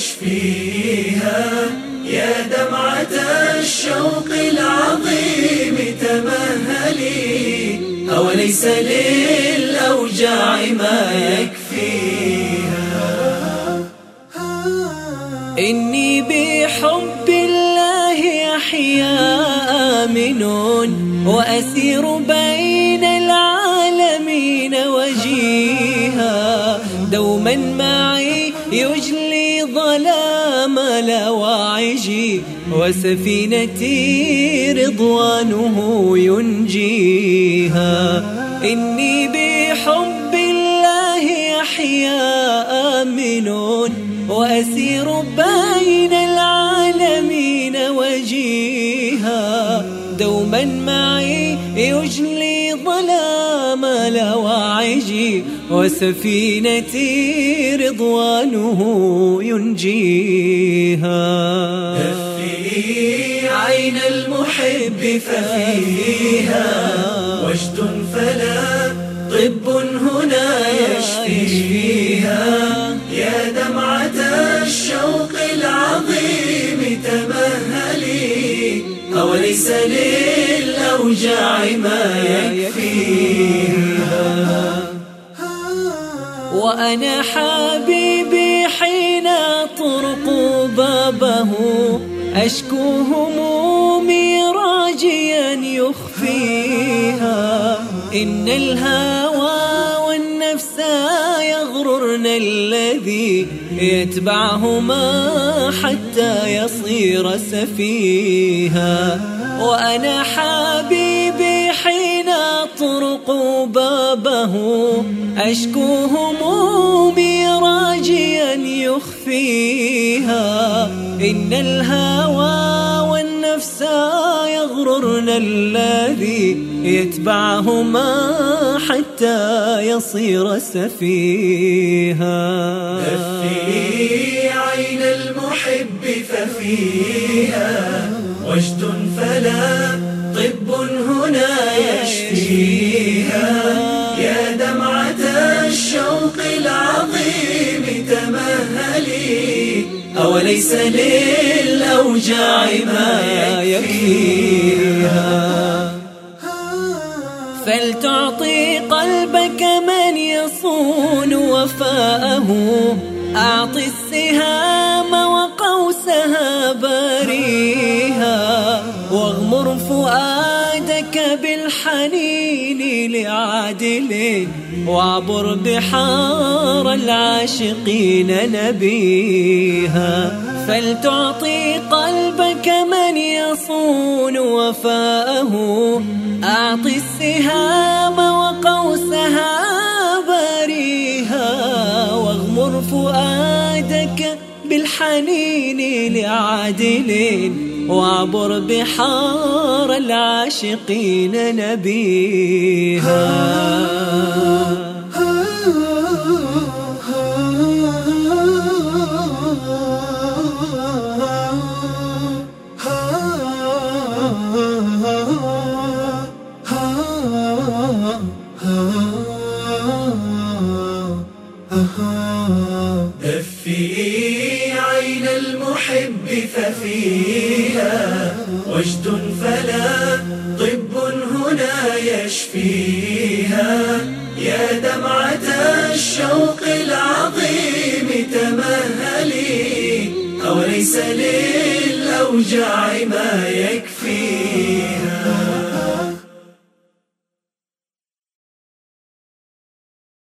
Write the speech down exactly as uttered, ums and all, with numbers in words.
يشفيها. يا دمعة الشوق العظيم تمهلي، أوليس للأوجاع ما يكفيها. إني بحب الله أحيا آمن، وأسير بين العالمين وجيها. دوما معي يجلي ظلام لواعجي، وسفينتي رضوانه ينجيها. إني بحب الله أحيا آمن، وأسير بين العالمين وجيها. دوما معي يجلي ظلام لواعجي، وسفينتي رضوانه ينجيها. دفئي عين المحب ففيها وجد فلا طب هنا يشفيها. يا دمعة الشوق العظيم تمهلي، أوليس للأوجاع ما يكفيها. وأنا حبيبي حين أطرق بابه، أشكو همومي راجيا يخفيها. إن الهوى والنفس يغررن الذي يتبعهما حتى يصير سفيها. وأنا حبيبي حين أطرق بابه، أشكو همومي راجيا يخفيها. إن الهوى والنفس يغررن الذي يتبعهما حتى يصير سفيها. دفئي عين المحب ففيها وجد فلا طب هنا يشفيها. يا دمعة الشوق العظيم تمهلي، أوليس للأوجاع ما يكفيها. فلتعطي قلبك من يصون وفاءه، أعطي السهام وقوسها باريها. واغمر فؤادك بالحنين لعادل، واعبر بحار العاشقين نبيها. فلتعطي قلبك من يصون وفاءه، أعطي السهام وقوسها باريها. واغمر فؤادك بالحنين لعادل، واعبر بحار العاشقين نبيها. دفئي عين المحب ففيها وجد فلا طب هنا يشفيها. يا دمعة الشوق العظيم تمهلي، أوليس للأوجاع ما يكفيها.